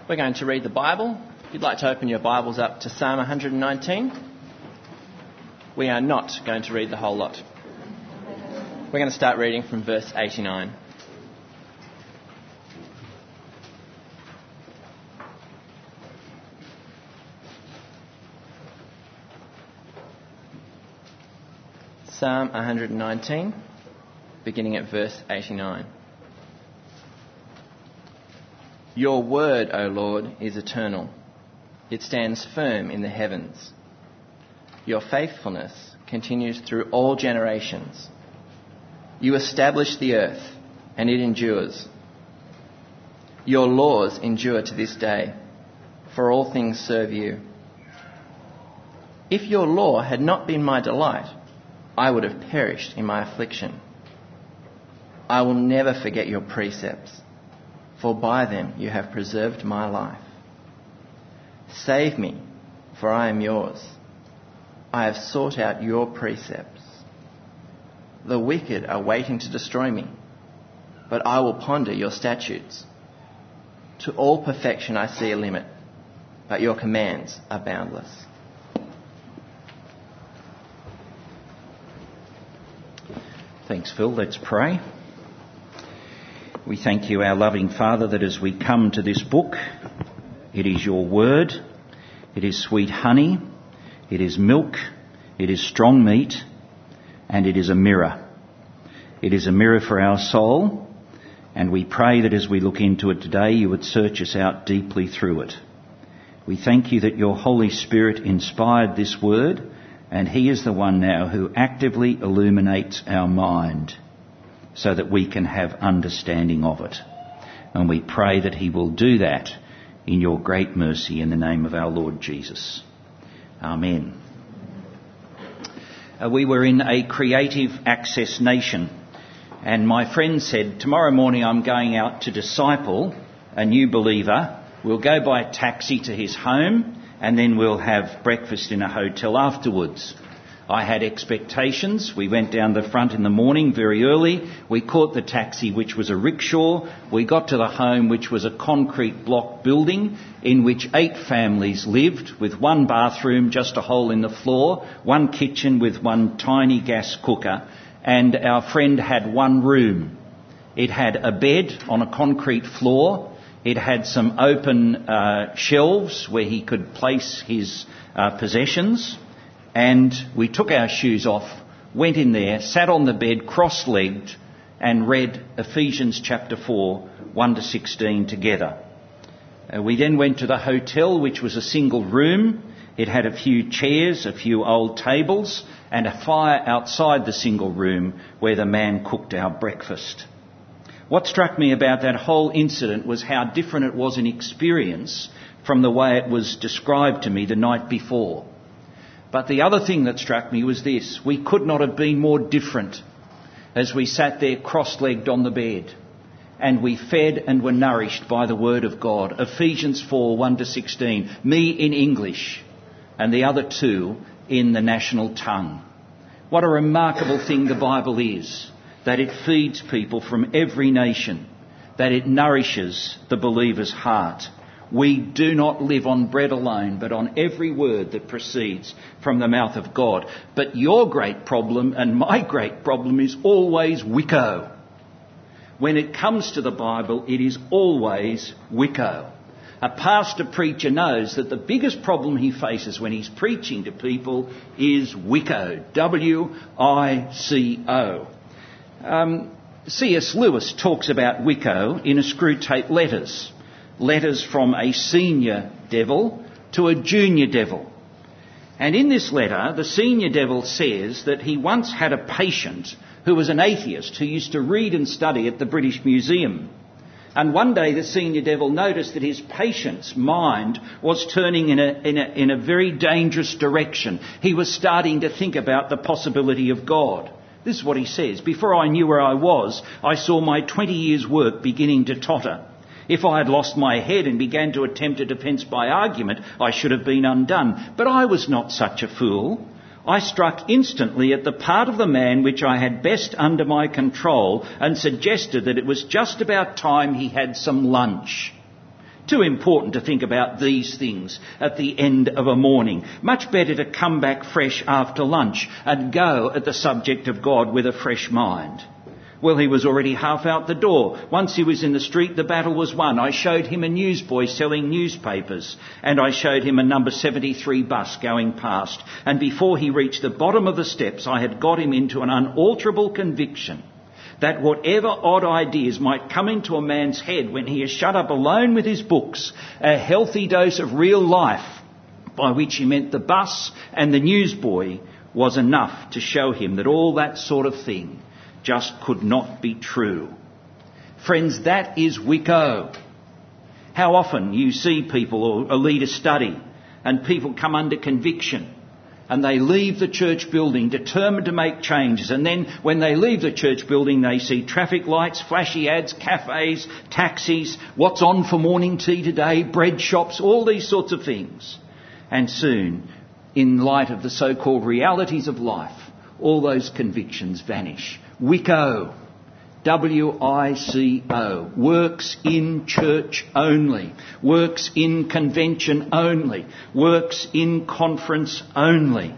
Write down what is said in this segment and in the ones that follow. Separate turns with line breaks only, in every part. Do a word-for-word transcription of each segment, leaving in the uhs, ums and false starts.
We're going to read the Bible. If you'd like to open your Bibles up to Psalm one nineteen. We are not going to read the whole lot. We're going to start reading from verse eighty-nine. Psalm one nineteen, beginning at verse eighty-nine. Your word, O Lord, is eternal. It stands firm in the heavens. Your faithfulness continues through all generations. You establish the earth, and it endures. Your laws endure to this day, for all things serve you. If your law had not been my delight, I would have perished in my affliction. I will never forget your precepts, for by them you have preserved my life. Save me, for I am yours. I have sought out your precepts. The wicked are waiting to destroy me, but I will ponder your statutes. To all perfection I see a limit, but your commands are boundless.
Thanks, Phil. Let's pray. We thank you, our loving Father, that as we come to this book, it is your word, it is sweet honey, it is milk, it is strong meat, and it is a mirror. It is a mirror for our soul, and we pray that as we look into it today, you would search us out deeply through it. We thank you that your Holy Spirit inspired this word, and he is the one now who actively illuminates our mind so that we can have understanding of it. And we pray that he will do that in your great mercy in the name of our Lord Jesus. Amen. Uh, we were in a creative access nation, and my friend said, tomorrow morning I'm going out to disciple a new believer. We'll go by taxi to his home, and then we'll have breakfast in a hotel afterwards. I had expectations. We went down the front in the morning very early. We caught the taxi, which was a rickshaw. We got to the home, which was a concrete block building in which eight families lived, with one bathroom, just a hole in the floor, one kitchen with one tiny gas cooker, and our friend had one room. It had a bed on a concrete floor. It had some open uh, shelves where he could place his uh, possessions. And we took our shoes off, went in there, sat on the bed cross-legged and read Ephesians chapter four, one to sixteen together. Uh, we then went to the hotel, which was a single room. It had a few chairs, a few old tables, and a fire outside the single room where the man cooked our breakfast. What struck me about that whole incident was how different it was in experience from the way it was described to me the night before. But the other thing that struck me was this: we could not have been more different as we sat there cross-legged on the bed and we fed and were nourished by the Word of God. Ephesians four, one to sixteen, me in English and the other two in the national tongue. What a remarkable thing the Bible is, that it feeds people from every nation, that it nourishes the believer's heart. We do not live on bread alone, but on every word that proceeds from the mouth of God. But your great problem and my great problem is always wicco. When it comes to the Bible, it is always wicco. A pastor preacher knows that the biggest problem he faces when he's preaching to people is wicco. W I C O. Um, C S Lewis talks about wicco in a Screwtape Letters. Letters from a senior devil to a junior devil. And in this letter, the senior devil says that he once had a patient who was an atheist who used to read and study at the British Museum. And one day the senior devil noticed that his patient's mind was turning in a, in a, in a very dangerous direction. He was starting to think about the possibility of God. This is what he says: before I knew where I was, I saw my twenty years' work beginning to totter. If I had lost my head and began to attempt a defence by argument, I should have been undone. But I was not such a fool. I struck instantly at the part of the man which I had best under my control and suggested that it was just about time he had some lunch. Too important to think about these things at the end of a morning. Much better to come back fresh after lunch and go at the subject of God with a fresh mind. Well, he was already half out the door. Once he was in the street, the battle was won. I showed him a newsboy selling newspapers, and I showed him a number seventy-three bus going past. And before he reached the bottom of the steps, I had got him into an unalterable conviction that whatever odd ideas might come into a man's head when he is shut up alone with his books, a healthy dose of real life, by which he meant the bus and the newsboy, was enough to show him that all that sort of thing just could not be true. Friends, that is Wicco. How often you see people or lead a study and people come under conviction and they leave the church building determined to make changes, and then when they leave the church building they see traffic lights, flashy ads, cafes, taxis, what's on for morning tea today, bread shops, all these sorts of things. And soon, in light of the so-called realities of life, all those convictions vanish. Wicco, W I C O, works in church only, works in convention only, works in conference only.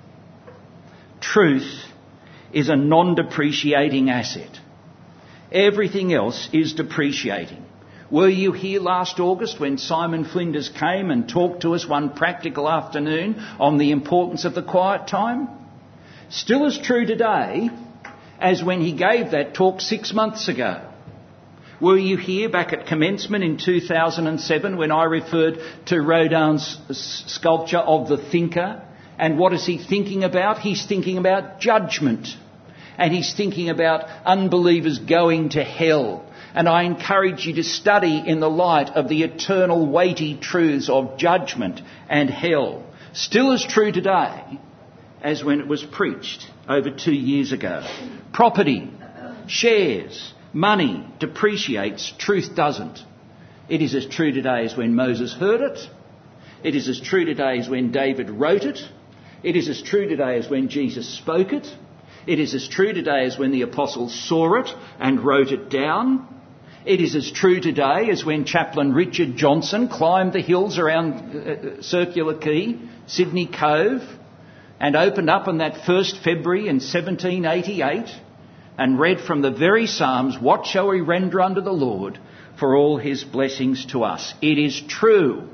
Truth is a non-depreciating asset. Everything else is depreciating. Were you here last August when Simon Flinders came and talked to us one practical afternoon on the importance of the quiet time? Still as true today as when he gave that talk six months ago. Were you here back at commencement in two thousand seven when I referred to Rodin's sculpture of the thinker? And what is he thinking about? He's thinking about judgment. And he's thinking about unbelievers going to hell. And I encourage you to study in the light of the eternal weighty truths of judgment and hell. Still as true today as when it was preached over two years ago. Property, shares, money depreciates, truth doesn't. It is as true today as when Moses heard it. It is as true today as when David wrote it. It is as true today as when Jesus spoke it. It is as true today as when the apostles saw it and wrote it down. It is as true today as when Chaplain Richard Johnson climbed the hills around uh, Circular Quay, Sydney Cove, and opened up on that first February in seventeen eighty-eight and read from the very Psalms, "What shall we render unto the Lord for all his blessings to us?" It is true,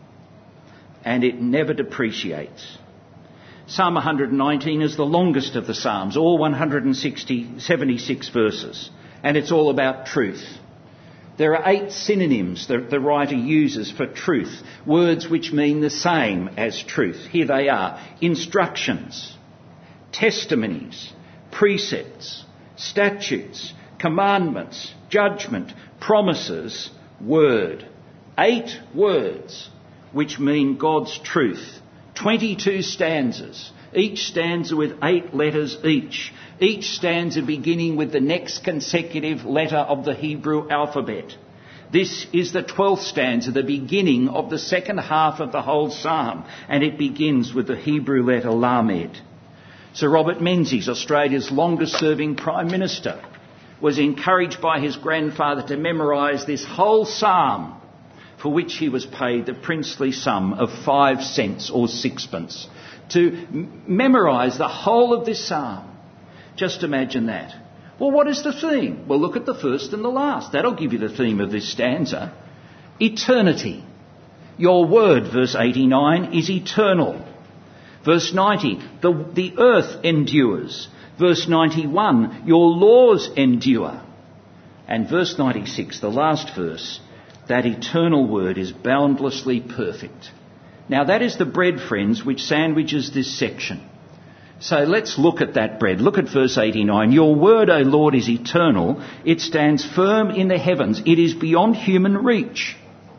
and it never depreciates. Psalm one hundred nineteen is the longest of the Psalms, all one hundred seventy-six verses, and it's all about truth. There are eight synonyms that the writer uses for truth, words which mean the same as truth. Here they are: instructions, testimonies, precepts, statutes, commandments, judgment, promises, word. Eight words which mean God's truth. twenty-two stanzas, each stanza with eight letters each. Each stanza beginning with the next consecutive letter of the Hebrew alphabet. This is the twelfth stanza, the beginning of the second half of the whole psalm, and it begins with the Hebrew letter Lamed. Sir Robert Menzies, Australia's longest-serving Prime Minister, was encouraged by his grandfather to memorise this whole psalm, for which he was paid the princely sum of five cents or sixpence. To m- memorise the whole of this psalm. Just imagine that. Well, what is the theme? Well, look at the first and the last. That'll give you the theme of this stanza. Eternity. Your word, verse eighty-nine, is eternal. Verse ninety, the, the earth endures. Verse ninety-one, your laws endure. And verse ninety-six, the last verse, that eternal word is boundlessly perfect. Now that is the bread, friends, which sandwiches this section. So let's look at that bread. Look at verse eighty-nine. Your word, O Lord, is eternal. It stands firm in the heavens. It is beyond human reach.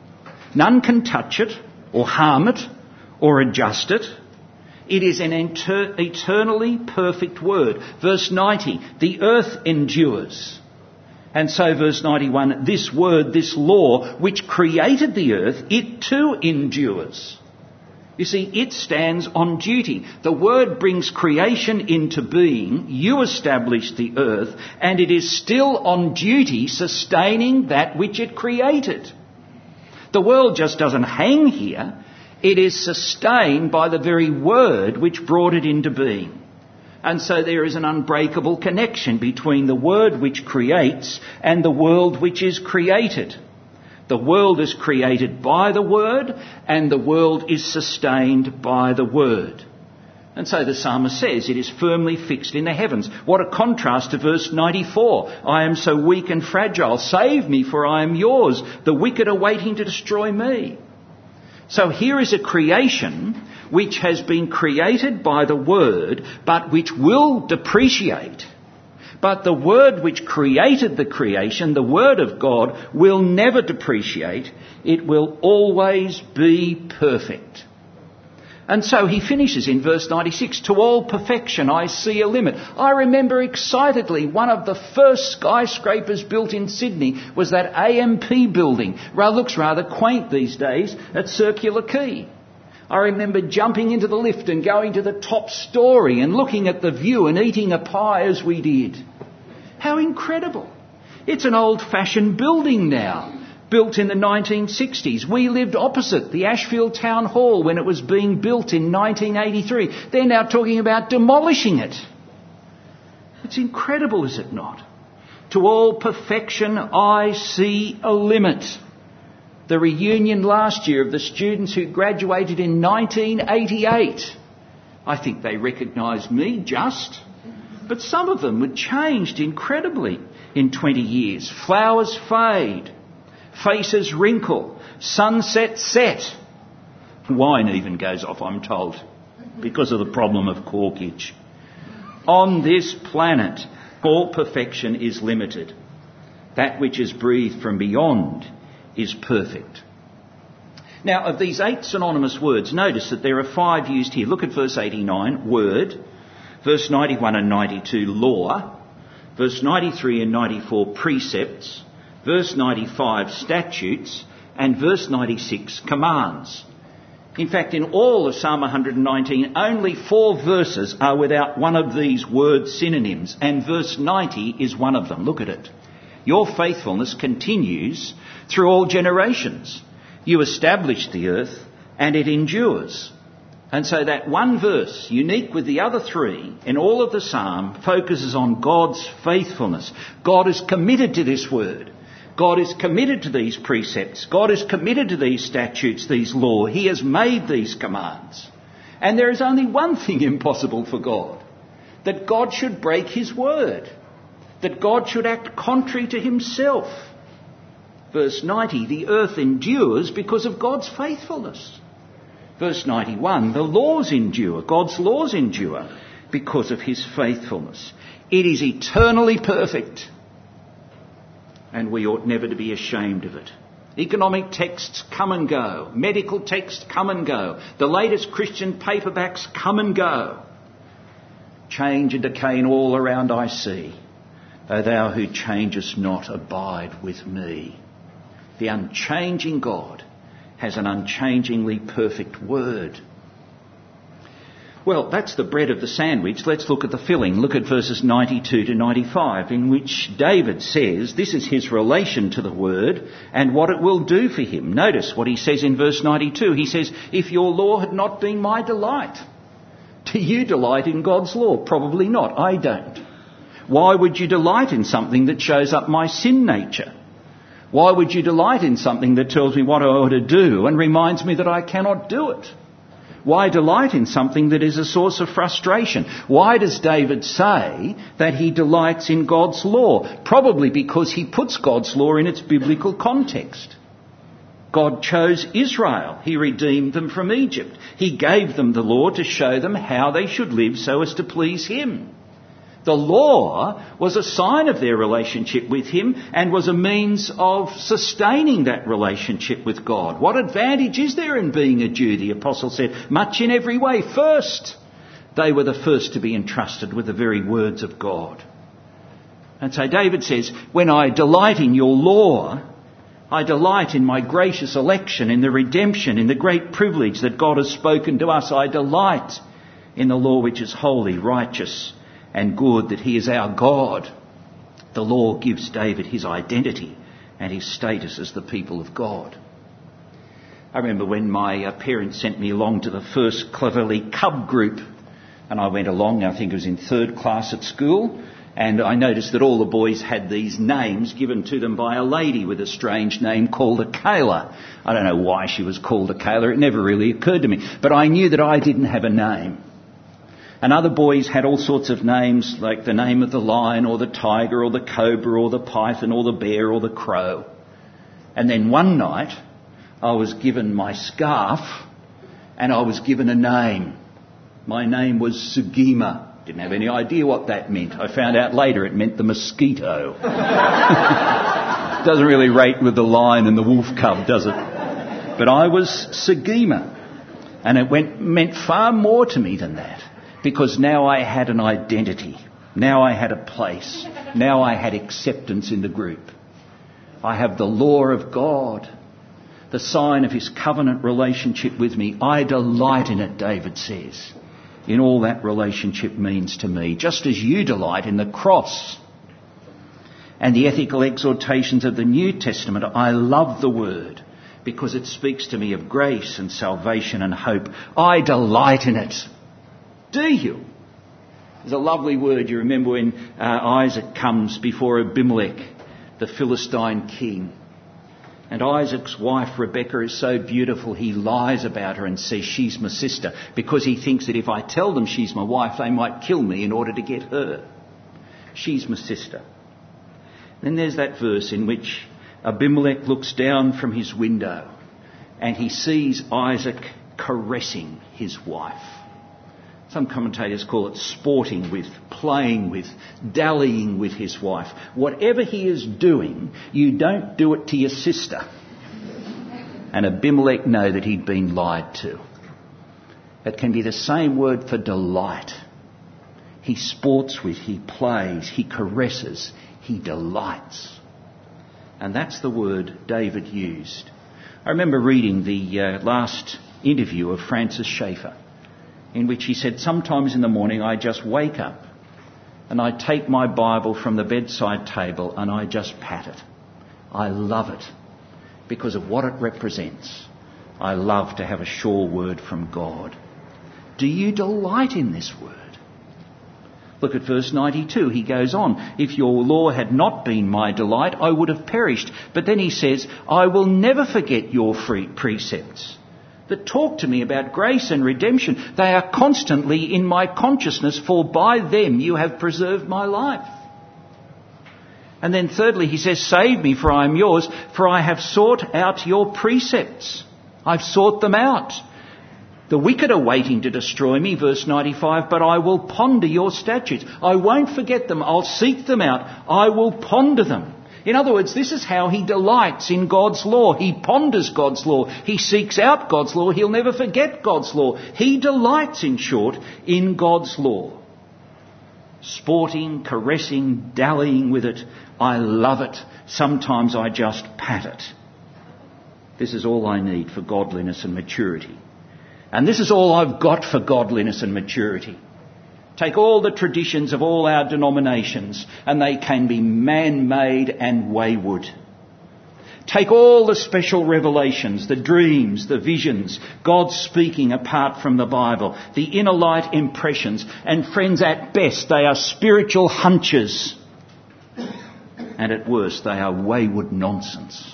None can touch it or harm it or adjust it. It is an inter- eternally perfect word. Verse ninety, the earth endures. And so verse ninety-one, this word, this law, which created the earth, it too endures. You see, it stands on duty. The word brings creation into being. You established the earth, and it is still on duty sustaining that which it created. The world just doesn't hang here. It is sustained by the very word which brought it into being. And so there is an unbreakable connection between the word which creates and the world which is created. The world is created by the word, and the world is sustained by the word. And so the psalmist says it is firmly fixed in the heavens. What a contrast to verse ninety-four. I am so weak and fragile. Save me, for I am yours. The wicked are waiting to destroy me. So here is a creation which has been created by the word, but which will depreciate. But the word which created the creation, the word of God, will never depreciate. It will always be perfect. And so he finishes in verse ninety-six, to all perfection I see a limit. I remember excitedly one of the first skyscrapers built in Sydney was that A M P building. It looks rather quaint these days at Circular Quay. I remember jumping into the lift and going to the top story and looking at the view and eating a pie as we did. How incredible. It's an old-fashioned building now, built in the nineteen sixties. We lived opposite the Ashfield Town Hall when it was being built in nineteen eighty-three. They're now talking about demolishing it. It's incredible, is it not? To all perfection I see a limit. The reunion last year of the students who graduated in nineteen eighty-eight. I think they recognised me just. But some of them had changed incredibly in twenty years. Flowers fade. Faces wrinkle. Sunset set. Wine even goes off, I'm told, because of the problem of corkage. On this planet, all perfection is limited. That which is breathed from beyond is perfect. Now, of these eight synonymous words, notice that there are five used here. Look at verse eighty-nine, word. Verse ninety-one and ninety-two, law. Verse ninety-three and ninety-four, precepts. Verse ninety-five, statutes. And verse ninety-six, commands. In fact, in all of Psalm one nineteen, only four verses are without one of these word synonyms. And verse ninety is one of them. Look at it. Your faithfulness continues through all generations. You established the earth and it endures. And so that one verse, unique with the other three in all of the psalm, focuses on God's faithfulness. God is committed to this word. God is committed to these precepts. God is committed to these statutes, these laws. He has made these commands. And there is only one thing impossible for God, that God should break his word, that God should act contrary to himself. Verse ninety, the earth endures because of God's faithfulness. Verse ninety-one, the laws endure, God's laws endure because of his faithfulness. It is eternally perfect, and we ought never to be ashamed of it. Economic texts come and go. Medical texts come and go. The latest Christian paperbacks come and go. Change and decay in all around I see. O thou who changest not, abide with me. The unchanging God has an unchangingly perfect word. Well, that's the bread of the sandwich. Let's look at the filling. Look at verses ninety-two to ninety-five, in which David says this is his relation to the word and what it will do for him. Notice what he says in verse ninety-two. He says, if your law had not been my delight. Do you delight in God's law? Probably not. I don't. Why would you delight in something that shows up my sin nature? Why would you delight in something that tells me what I ought to do and reminds me that I cannot do it? Why delight in something that is a source of frustration? Why does David say that he delights in God's law? Probably because he puts God's law in its biblical context. God chose Israel. He redeemed them from Egypt. He gave them the law to show them how they should live so as to please him. The law was a sign of their relationship with him and was a means of sustaining that relationship with God. What advantage is there in being a Jew? The apostle said, much in every way. First, they were the first to be entrusted with the very words of God. And so David says, when I delight in your law, I delight in my gracious election, in the redemption, in the great privilege that God has spoken to us. I delight in the law which is holy, righteous, and good, that he is our God. The law gives David his identity and his status as the people of God. I remember when my uh, parents sent me along to the first Clovelly Cub group, and I went along, I think it was in third class at school, and I noticed that all the boys had these names given to them by a lady with a strange name called a Kayla. I don't know why she was called a Kayla, it never really occurred to me, but I knew that I didn't have a name. And other boys had all sorts of names, like the name of the lion or the tiger or the cobra or the python or the bear or the crow. And then one night, I was given my scarf and I was given a name. My name was Sugima. Didn't have any idea what that meant. I found out later it meant the mosquito. Doesn't really rate with the lion and the wolf cub, does it? But I was Sugima. And it went, meant far more to me than that, because now I had an identity. Now I had a place. Now I had acceptance in the group. I have the law of God, the sign of his covenant relationship with me. I delight in it, David says, in all that relationship means to me, just as you delight in the cross. And the ethical exhortations of the New Testament, I love the word because it speaks to me of grace and salvation and hope. I delight in it. Do you? There's a lovely word, you remember when uh, Isaac comes before Abimelech, the Philistine king. And Isaac's wife, Rebekah, is so beautiful, he lies about her and says she's my sister, because he thinks that if I tell them she's my wife, they might kill me in order to get her. She's my sister. Then there's that verse in which Abimelech looks down from his window and he sees Isaac caressing his wife. Some commentators call it sporting with, playing with, dallying with his wife. Whatever he is doing, you don't do it to your sister. And Abimelech know that he'd been lied to. It can be the same word for delight. He sports with, he plays, he caresses, he delights. And that's the word David used. I remember reading the uh, last interview of Francis Schaeffer, in which he said, sometimes in the morning I just wake up and I take my Bible from the bedside table and I just pat it. I love it because of what it represents. I love to have a sure word from God. Do you delight in this word? Look at verse ninety-two. He goes on, if your law had not been my delight, I would have perished. But then he says, I will never forget your free precepts that talk to me about grace and redemption. They are constantly in my consciousness, for by them you have preserved my life. And then thirdly, he says, save me, for I am yours, for I have sought out your precepts. I've sought them out. The wicked are waiting to destroy me, verse ninety-five, but I will ponder your statutes. I won't forget them. I'll seek them out. I will ponder them. In other words, this is how he delights in God's law. He ponders God's law. He seeks out God's law. He'll never forget God's law. He delights, in short, in God's law. Sporting, caressing, dallying with it. I love it. Sometimes I just pat it. This is all I need for godliness and maturity. And this is all I've got for godliness and maturity. Take all the traditions of all our denominations and they can be man-made and wayward. Take all the special revelations, the dreams, the visions, God speaking apart from the Bible, the inner light impressions, and friends, at best they are spiritual hunches. And at worst they are wayward nonsense.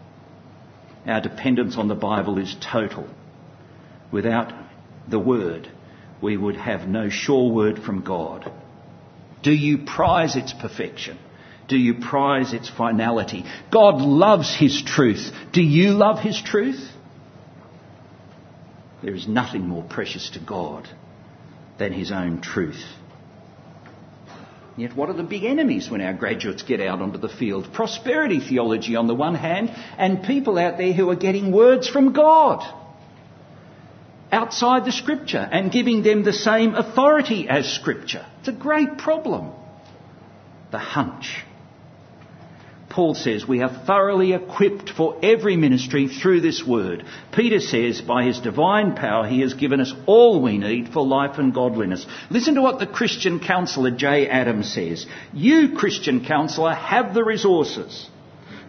Our dependence on the Bible is total. Without the Word, we would have no sure word from God. Do you prize its perfection? Do you prize its finality? God loves his truth. Do you love his truth? There is nothing more precious to God than his own truth. Yet what are the big enemies when our graduates get out onto the field? Prosperity theology on the one hand, and people out there who are getting words from God outside the Scripture and giving them the same authority as Scripture. It's a great problem. The hunch. Paul says we are thoroughly equipped for every ministry through this word. Peter says by his divine power he has given us all we need for life and godliness. Listen to what the Christian counsellor J. Adams says. You, Christian counsellor, have the resources.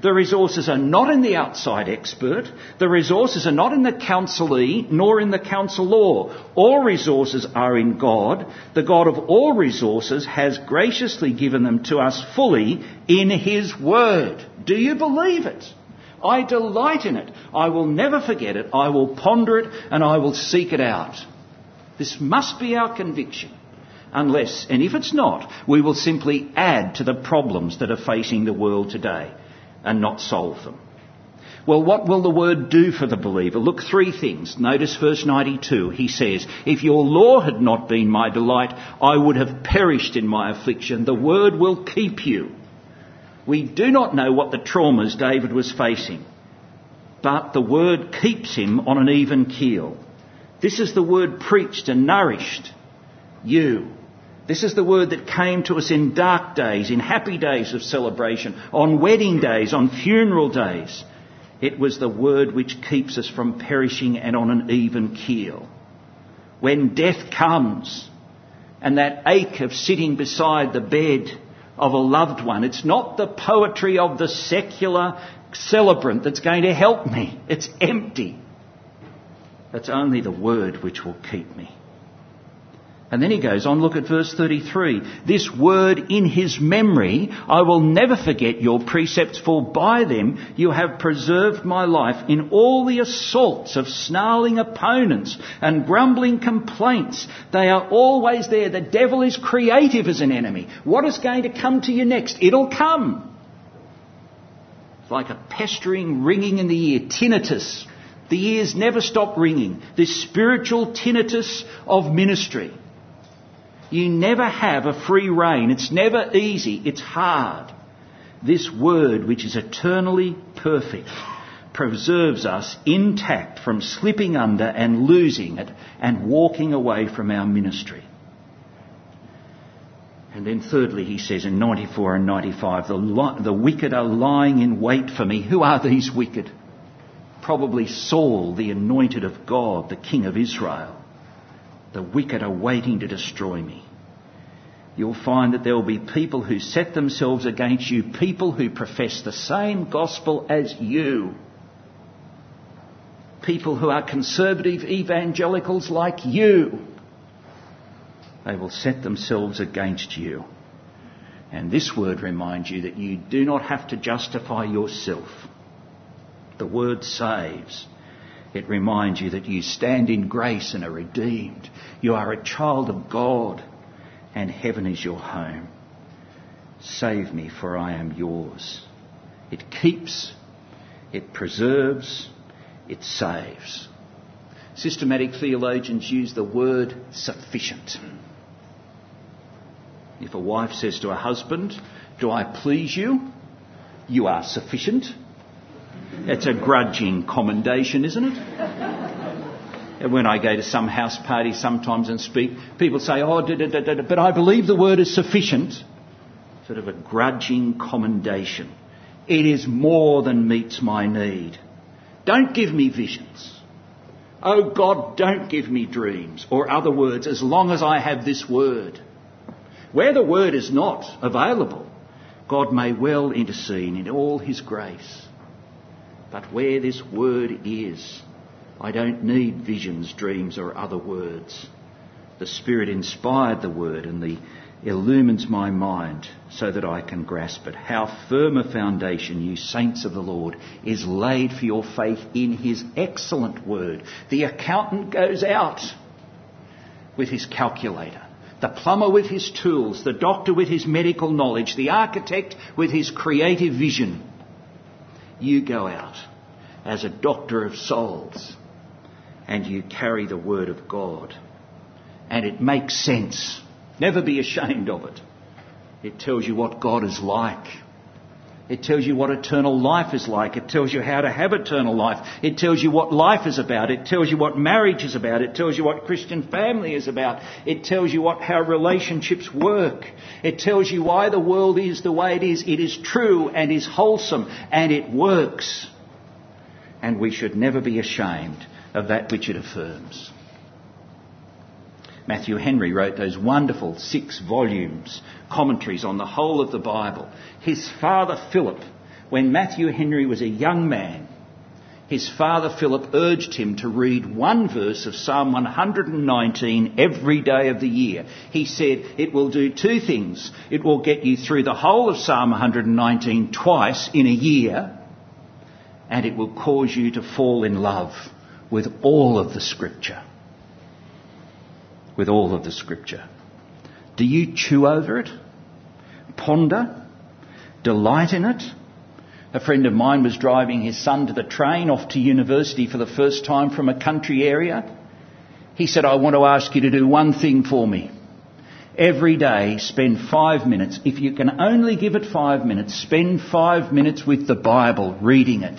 The resources are not in the outside expert. The resources are not in the counselee nor in the counsellor. All resources are in God. The God of all resources has graciously given them to us fully in his word. Do you believe it? I delight in it. I will never forget it. I will ponder it and I will seek it out. This must be our conviction. Unless, and if it's not, we will simply add to the problems that are facing the world today and not solve them. Well, what will the word do for the believer? Look, three things. Notice verse ninety-two. He says, if your law had not been my delight, I would have perished in my affliction. The word will keep you. We do not know what the traumas David was facing, but the word keeps him on an even keel. This is the word preached and nourished you. This is the word that came to us in dark days, in happy days of celebration, on wedding days, on funeral days. It was the word which keeps us from perishing and on an even keel. When death comes and that ache of sitting beside the bed of a loved one, it's not the poetry of the secular celebrant that's going to help me. It's empty. It's only the word which will keep me. And then he goes on, look at verse thirty-three. This word in his memory, I will never forget your precepts, for by them you have preserved my life in all the assaults of snarling opponents and grumbling complaints. They are always there. The devil is creative as an enemy. What is going to come to you next? It'll come. It's like a pestering ringing in the ear, tinnitus. The ears never stop ringing. This spiritual tinnitus of ministry. You never have a free rein. It's never easy. It's hard. This word, which is eternally perfect, preserves us intact from slipping under and losing it and walking away from our ministry. And then thirdly, he says in ninety-four and ninety-five, the, li- the wicked are lying in wait for me. Who are these wicked? Probably Saul, the anointed of God, the King of Israel. The wicked are waiting to destroy me. You'll find that there will be people who set themselves against you, people who profess the same gospel as you. People who are conservative evangelicals like you. They will set themselves against you. And this word reminds you that you do not have to justify yourself. The word saves. It reminds you that you stand in grace and are redeemed. You are a child of God and heaven is your home. Save me, for I am yours. It keeps, it preserves, it saves. Systematic theologians use the word sufficient. If a wife says to her husband, "Do I please you?" "You are sufficient." It's a grudging commendation, isn't it? And when I go to some house party sometimes and speak, people say, "Oh, da, da, da, da, but I believe the word is sufficient." Sort of a grudging commendation. It is more than meets my need. Don't give me visions. Oh God, don't give me dreams. Or other words, as long as I have this word. Where the word is not available, God may well intercede in all his grace. But where this word is, I don't need visions, dreams or other words. The Spirit inspired the word and the illumines my mind so that I can grasp it. How firm a foundation, you saints of the Lord, is laid for your faith in his excellent word. The accountant goes out with his calculator. The plumber with his tools. The doctor with his medical knowledge. The architect with his creative vision. You go out as a doctor of souls and you carry the word of God. And it makes sense. Never be ashamed of it. It tells you what God is like. It tells you what eternal life is like. It tells you how to have eternal life. It tells you what life is about. It tells you what marriage is about. It tells you what Christian family is about. It tells you what how relationships work. It tells you why the world is the way it is. It is true and is wholesome and it works. And we should never be ashamed of that which it affirms. Matthew Henry wrote those wonderful six volumes, commentaries on the whole of the Bible. His father Philip When Matthew Henry was a young man, his father Philip urged him to read one verse of Psalm one hundred nineteen every day of the year. He said it will do two things. It will get you through the whole of Psalm one hundred nineteen twice in a year, and it will cause you to fall in love with all of the Scripture. With all of the Scripture. Do you chew over it? Ponder? Delight in it? A friend of mine was driving his son to the train off to university for the first time from a country area. He said, I want to ask you to do one thing for me. Every day, spend five minutes. If you can only give it five minutes, spend five minutes with the Bible, reading it.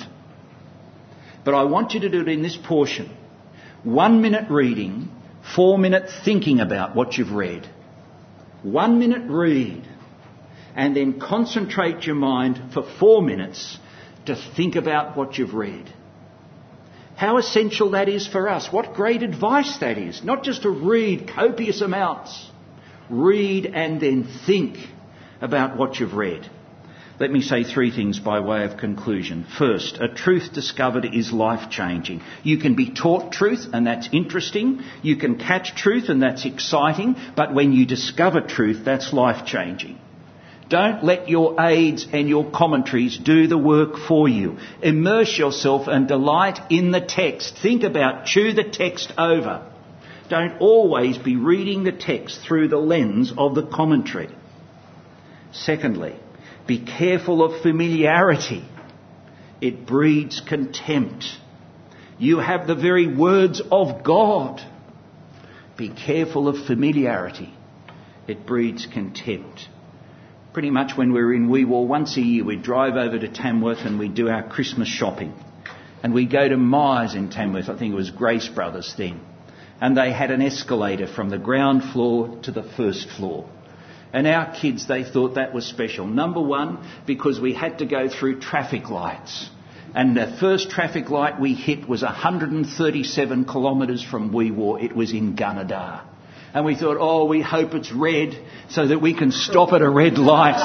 But I want you to do it in this portion. One minute reading, four minutes thinking about what you've read. One minute read. And then concentrate your mind for four minutes to think about what you've read. How essential that is for us. What great advice that is. Not just to read copious amounts. Read and then think about what you've read. Let me say three things by way of conclusion. First, a truth discovered is life-changing. You can be taught truth, and that's interesting. You can catch truth, and that's exciting. But when you discover truth, that's life-changing. Don't let your aids and your commentaries do the work for you. Immerse yourself and delight in the text. Think about, chew the text over. Don't always be reading the text through the lens of the commentary. Secondly, be careful of familiarity. It breeds contempt. You have the very words of God. Be careful of familiarity. It breeds contempt. Pretty much when we were in Wee Waa, once a year we'd drive over to Tamworth and we'd do our Christmas shopping. And we'd go to Myers in Tamworth, I think it was Grace Brothers then. And they had an escalator from the ground floor to the first floor. And our kids, they thought that was special. Number one, because we had to go through traffic lights. And the first traffic light we hit was one hundred thirty-seven kilometres from Wee Waa. It was in Gunnedah. And we thought, oh, we hope it's red so that we can stop at a red light.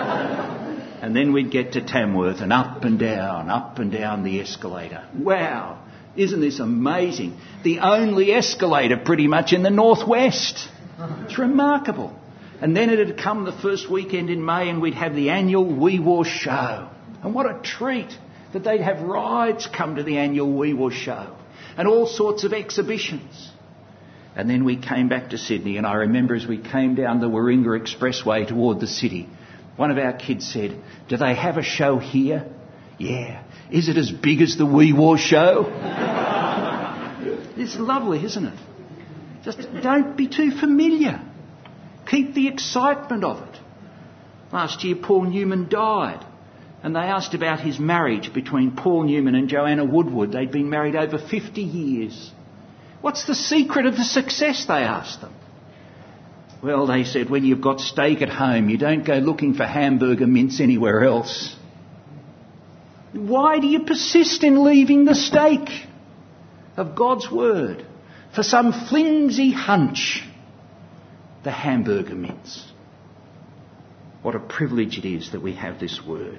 And then we'd get to Tamworth and up and down, up and down the escalator. Wow, isn't this amazing? The only escalator pretty much in the northwest. It's remarkable. And then it had come the first weekend in May and we'd have the annual Wee Waa show. And what a treat that they'd have rides come to the annual Wee Waa show and all sorts of exhibitions. And then we came back to Sydney, and I remember as we came down the Warringah Expressway toward the city, one of our kids said, do they have a show here? Yeah. Is it as big as the Wee Waa show? It's lovely, isn't it? Just don't be too familiar. Keep the excitement of it. Last year Paul Newman died, and they asked about his marriage between Paul Newman and Joanna Woodward. They'd been married over fifty years. What's the secret of the success, they asked them. Well, they said, when you've got steak at home, you don't go looking for hamburger mince anywhere else. Why do you persist in leaving the steak of God's word for some flimsy hunch, the hamburger mince? What a privilege it is that we have this word.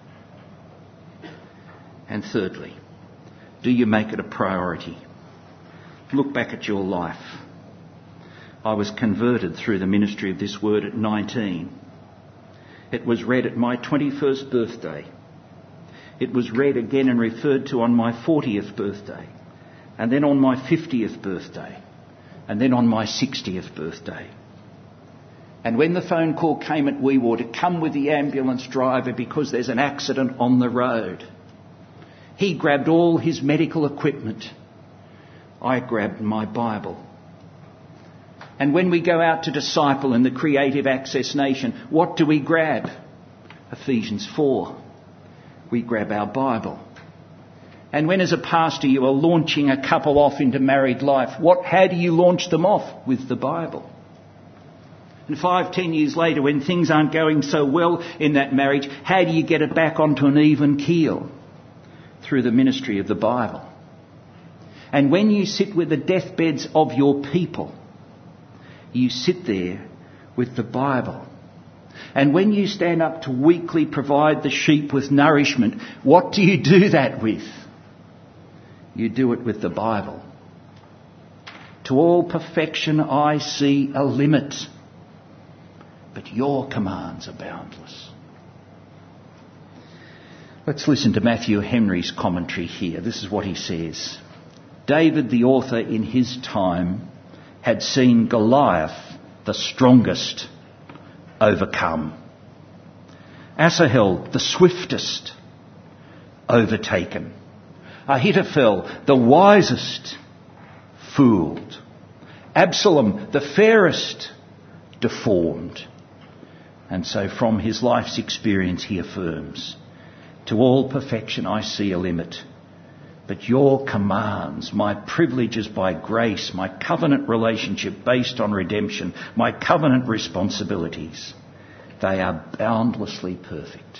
And thirdly, do you make it a priority? Look back at your life. I was converted through the ministry of this word at nineteen. It was read at my twenty-first birthday. It was read again and referred to on my fortieth birthday, and then on my fiftieth birthday, and then on my sixtieth birthday. And when the phone call came at Wee Waa to come with the ambulance driver because there's an accident on the road, he grabbed all his medical equipment. I grabbed my Bible. And when we go out to disciple in the Creative Access Nation, what do we grab? Ephesians four. We grab our Bible. And when as a pastor you are launching a couple off into married life, what? How do you launch them off? With the Bible. And five, ten years later, when things aren't going so well in that marriage, how do you get it back onto an even keel? Through the ministry of the Bible. And when you sit with the deathbeds of your people, you sit there with the Bible. And when you stand up to weekly provide the sheep with nourishment, what do you do that with? You do it with the Bible. To all perfection I see a limit, but your commands are boundless. Let's listen to Matthew Henry's commentary here. This is what he says. David, the author, in his time, had seen Goliath, the strongest, overcome. Asahel, the swiftest, overtaken. Ahithophel, the wisest, fooled. Absalom, the fairest, deformed. And so from his life's experience he affirms, to all perfection I see a limit, but your commands, my privileges by grace, my covenant relationship based on redemption, my covenant responsibilities, they are boundlessly perfect.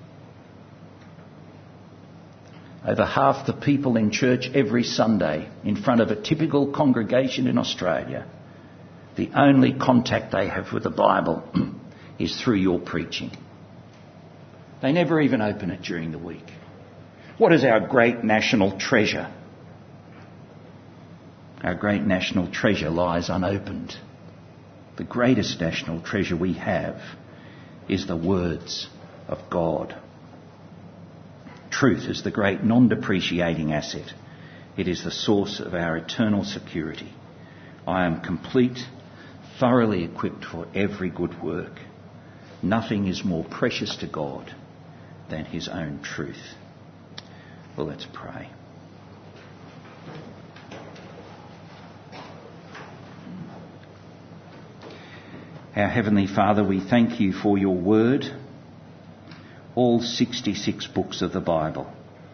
Over half the people in church every Sunday in front of a typical congregation in Australia, the only contact they have with the Bible is through your preaching. They never even open it during the week. What is our great national treasure? Our great national treasure lies unopened. The greatest national treasure we have is the words of God. Truth is the great non-depreciating asset. It is the source of our eternal security. I am complete, thoroughly equipped for every good work. Nothing is more precious to God than his own truth. Well, let's pray. Our Heavenly Father, we thank you for your word, all sixty-six books of the Bible.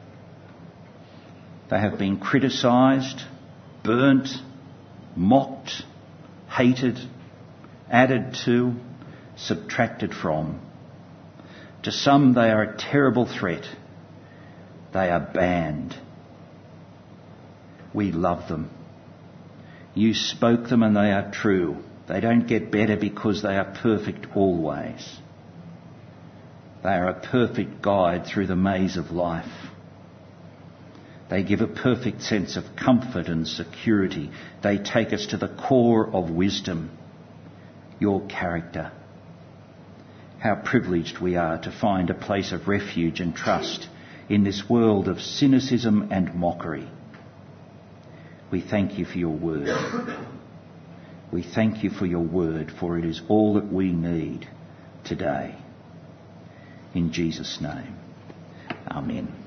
They have been criticised, burnt, mocked, hated, added to, subtracted from. To some they are a terrible threat. They are banned. We love them. You spoke them and they are true. They don't get better because they are perfect always. They are a perfect guide through the maze of life. They give a perfect sense of comfort and security. They take us to the core of wisdom, your character. How privileged we are to find a place of refuge and trust in this world of cynicism and mockery. We thank you for your word. We thank you for your word, for it is all that we need today. In Jesus' name, amen.